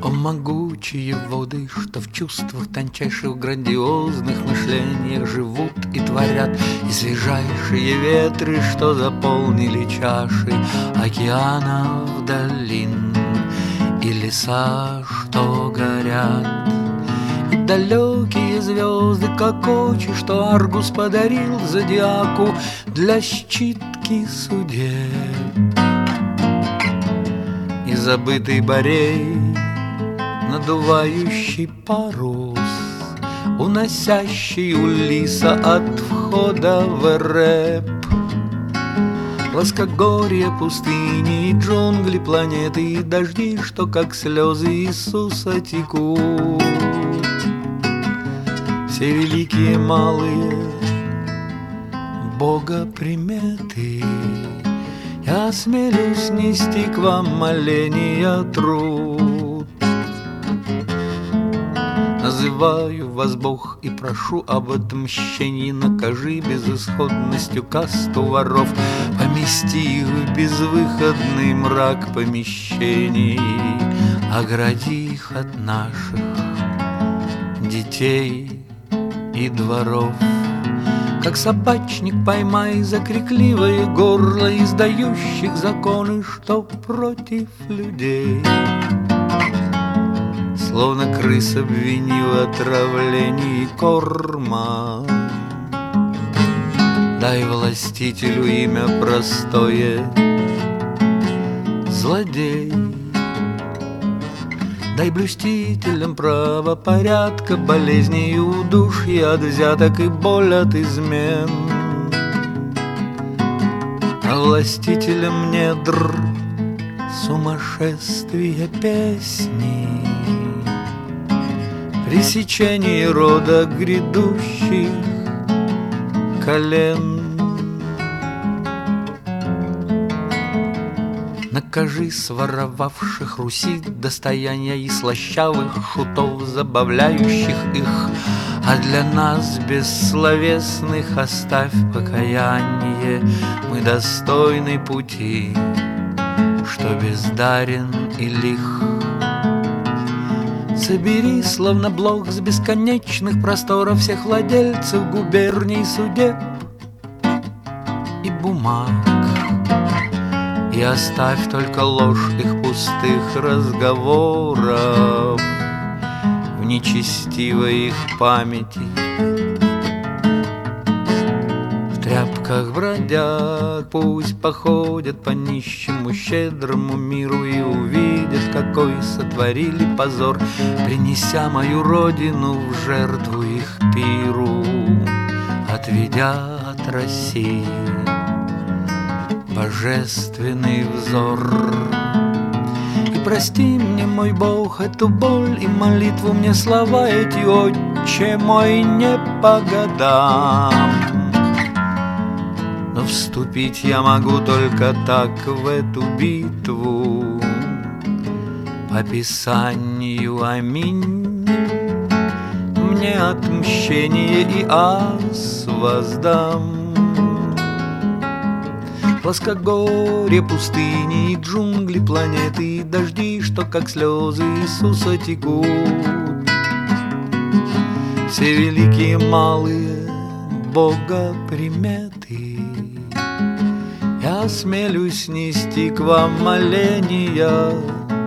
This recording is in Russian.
О могучие воды, что в чувствах тончайших, грандиозных мышлениях живут и творят, и свежайшие ветры, что заполнили чаши океанов долин, и леса, что горят, и далекие звезды, как очи, что Аргус подарил зодиаку для считки судеб. И забытый Борей, надувающий парус, уносящий Улиса от входа в Эреб. Плоскогорье, пустыни и джунгли, планеты и дожди, что как слезы Иисуса текут. Все великие малые Бога приметы, я осмелюсь нести к вам моления труд. Называю вас, Бог, и прошу об отмщении. Накажи безысходностью касту воров, помести их в безвыходный мрак помещений, огради их от наших детей и дворов. Как собачник поймай за крикливое горло издающих законы, что против людей. Словно крыс обвини в отравлении корма, дай властителю имя простое — злодей. Дай блюстителям правопорядка болезни и удушья от взяток и боль от измен, а властителям недр сумасшествия песни, пресечение рода грядущих колен. Накажи своровавших Руси достояния и слащавых шутов, забавляющих их, а для нас бессловесных оставь покаяние. Мы достойны пути, что бездарен и лих. Собери, словно блок с бесконечных просторов, всех владельцев губерний, судеб и бумаг, и оставь только ложь их пустых разговоров в нечестивой их памяти. В тряпках бродят, пусть походят по нищему щедрому миру и увидят, какой сотворили позор, принеся мою родину в жертву их пиру, отведя от России божественный взор. И прости мне, мой Бог, эту боль и молитву мне слова эти, Отче мой, не по годам. Но вступить я могу только так в эту битву, по Писанию, аминь. Мне отмщение и ас воздам. Плоскогорье, пустыни и джунгли, планеты и дожди, что как слезы Иисуса текут. Все великие малые Бога приметы, я осмелюсь нести к вам моления